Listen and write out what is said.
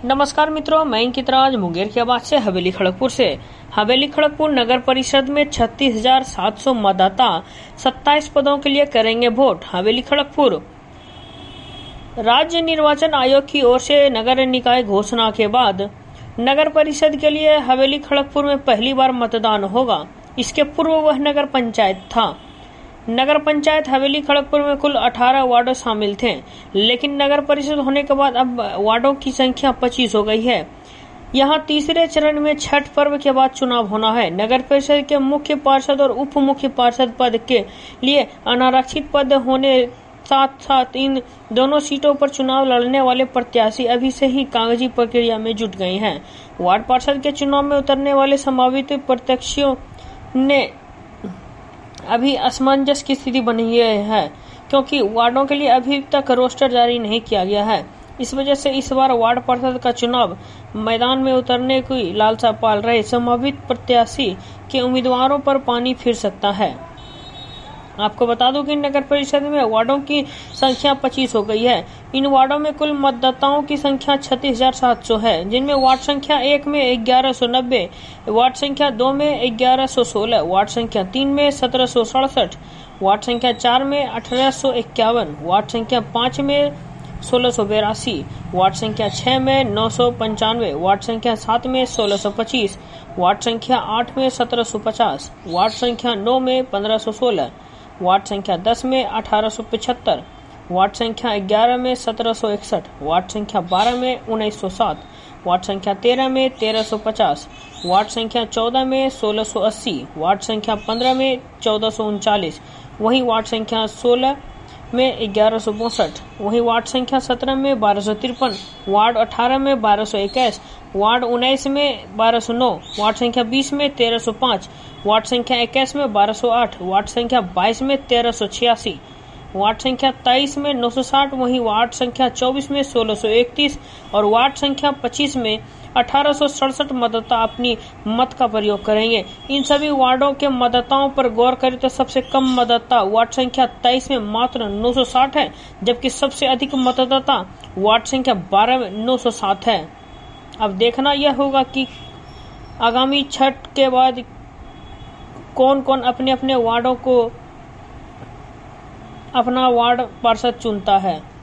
नमस्कार मित्रों, मैं अंकित राज मुंगेर की आवाज से हवेली खड़गपुर से। हवेली खड़गपुर नगर परिषद में 36,700 मतदाता 27 पदों के लिए करेंगे वोट। हवेली खड़गपुर राज्य निर्वाचन आयोग की ओर से नगर निकाय घोषणा के बाद नगर परिषद के लिए हवेली खड़गपुर में पहली बार मतदान होगा। इसके पूर्व वह नगर पंचायत था। नगर पंचायत हवेली खड़गपुर में कुल 18 वार्ड शामिल थे, लेकिन नगर परिषद होने के बाद अब वार्डों की संख्या 25 हो गई है। यहां तीसरे चरण में छठ पर्व के बाद चुनाव होना है। नगर परिषद के मुख्य पार्षद और उप मुख्य पार्षद पद के लिए अनारक्षित पद होने साथ साथ इन दोनों सीटों पर चुनाव लड़ने वाले प्रत्याशी अभी से ही कागजी प्रक्रिया में जुट गए हैं। वार्ड पार्षद के चुनाव में उतरने वाले संभावित प्रत्याशियों ने अभी असमंजस की स्थिति बनी है, क्योंकि वार्डों के लिए अभी तक रोस्टर जारी नहीं किया गया है। इस वजह से इस बार वार्ड पार्षद का चुनाव मैदान में उतरने की लालसा पाल रहे संभावित प्रत्याशी के उम्मीदवारों पर पानी फिर सकता है। आपको बता दूं कि नगर परिषद में वार्डों की संख्या 25 हो गई है। इन वार्डों में कुल मतदाताओं की संख्या 36,700 है, जिनमें वार्ड संख्या 1 में 1190, वार्ड संख्या 2 में 1116, वार्ड संख्या 3 में 1767, वार्ड संख्या 4 में 1851, वार्ड संख्या 5 में 1682, वार्ड संख्या 6 में 995, वार्ड संख्या 7 में 1625, वार्ड संख्या 8 में 1750, वार्ड संख्या 9 में 1516, वार्ड संख्या 10 में 1875, वार्ड संख्या 11 में 1761, वार्ड संख्या 12 में 1907, वार्ड संख्या 13 में 1350, वार्ड संख्या 14 में 1680, वार्ड संख्या 15 में 1439, वहीं वार्ड संख्या 16 में 1162, वहीं वार्ड संख्या 17 में 1253, वार्ड 18 में 1221, वार्ड 19 में 1209, वार्ड संख्या 20 में 1305, वार्ड संख्या 21 में 1208, वार्ड संख्या 22 में 1386, वार्ड संख्या 23 में 960, वहीं वार्ड संख्या 24 में 1631 और वार्ड संख्या 25 में 1867 मतदाता अपनी मत का प्रयोग करेंगे। इन सभी वार्डों के मतदाताओं पर गौर करें तो सबसे कम मतदाता वार्ड संख्या 23 में मात्र 960 है, जबकि सबसे अधिक मतदाता वार्ड संख्या 12 में 907 है। अब देखना यह होगा कि आगामी छठ के बाद कौन कौन अपने अपने वार्डों को अपना वार्ड पार्षद चुनता है।